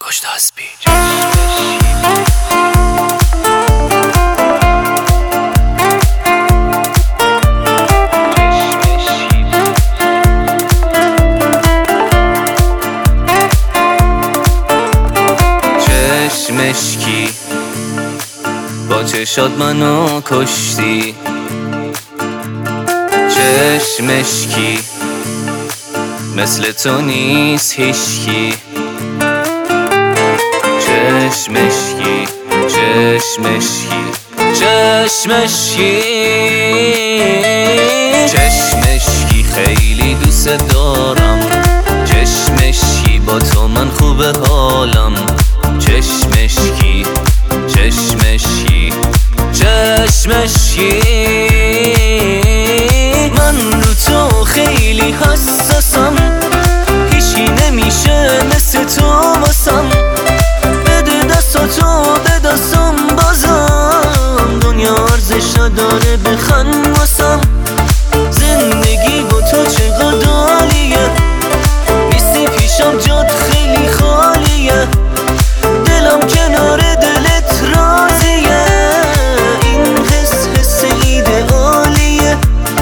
گشت هسپی. مشکی با چشات منو کشتی، چشمشکی مثل تو نیست هیشکی، چشمشکی چشمشکی چشمشکی چشمشکی خیلی دوست دارم، چشمشکی با تو من خوبه حالم، چشمشکی چشمشکی چشمشکی من رو تو خیلی حساسم، هیچی نمیشه مثل تو واسم، بده دستاتو بدستم بازم، دنیا ارزش نداره بخند واسم، زندگی با تو چقدر عالیه، نیستی پیشم جات خیلی خالیه، دلم کنار دلت راضیه، این حس ایدئالیه.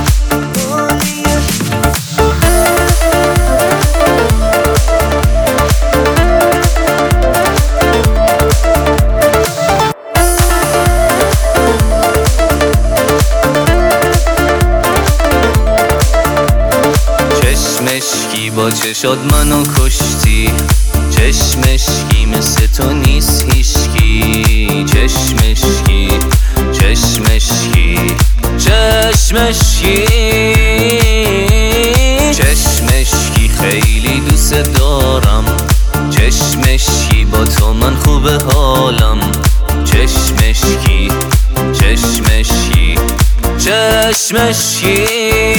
چشمشکی با چشات منو کشتی، چشمشکی مثل تو نیست هیشکی، چشمشکی چشمشکی چشمشکی چشمشکی خیلی دوست دارم، چشمشکی با تو من خوبه حالم، چشمشکی چشمشکی چشمشکی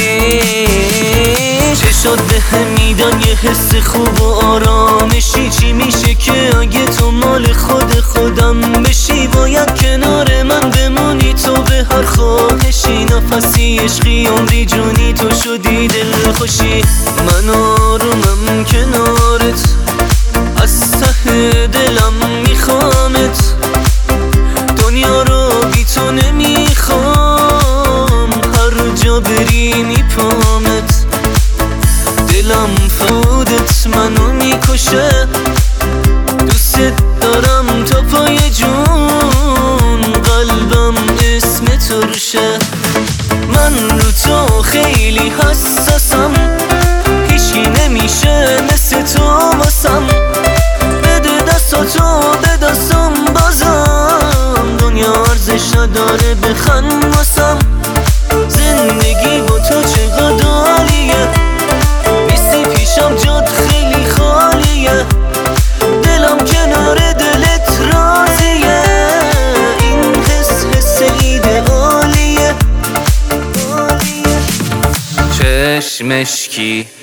چشات به هم میدن یه حس خوب و آرامشی، چی میشه که اگه تو مال خودم بشی، باید کنار من بمونی تو به هر خواهشی، نفسی عشقی عمری جونی تو شدی دل خوشی، من آرومم کنارت از ته دلم میخوامت، دنیا رو بی تو نمیخوام، هر جا بری میپامت، دلم فودت منو میکشه، دوست دارم تا پای جون، قلبم اسم تو روشه، من رو تو خیلی حساسم، هیچی نمیشه مثل تو واسم، بده دستاتو بدستم بازم، دنیا ارزش نداره بخند واسم، زندگی با تو چقدر عالیه، نیستی پیشم جات خیلی خالیه، دلم کنار دلت راضیه، این حس ایدئالیه. چشمشکی